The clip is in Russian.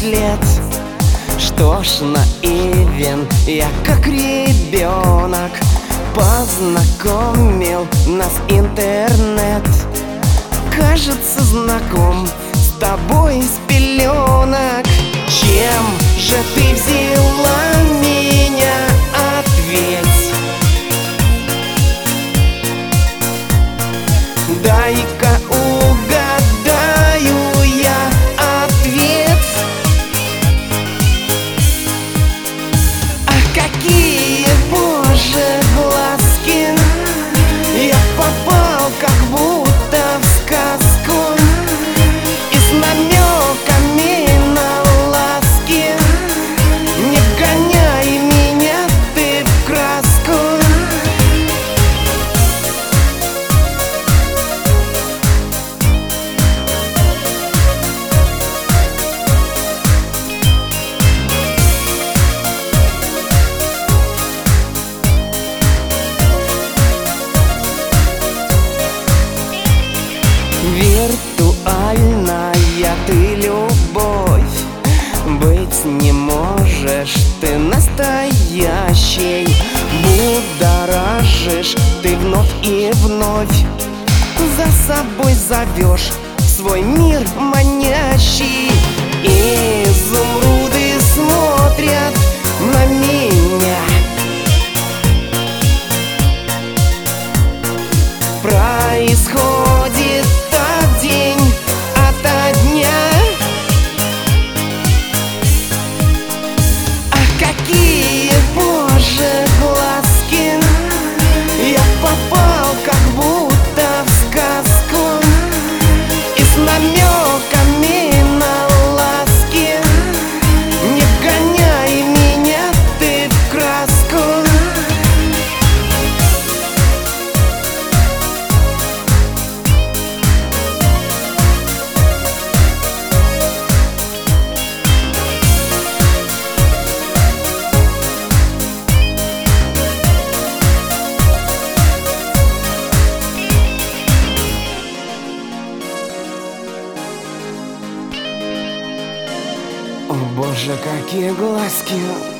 лет. Что ж, наивен я, как ребенок, познакомил нас интернет. Кажется, знаком с тобой с пеленок. Чем же ты взяла меня? Ответь. Дай-ка угадаю я ответ. А какие, боже, глазки! Я попал как будто в сказку, и с намеками на ласки. Не гоняй меня ты в краску. Виртуальная ты любовь, быть не можешь ты настоящей. Будоражишь ты вновь и вновь, за собой зовешь свой мир манящий. Изумруды смотрят на меня. Происходит так день ото дня. А какие, боже, глазки! Я попал как будто в сказку, и с намеками на ласки. Не вгоняй меня ты в краску. О боже, какие глазки!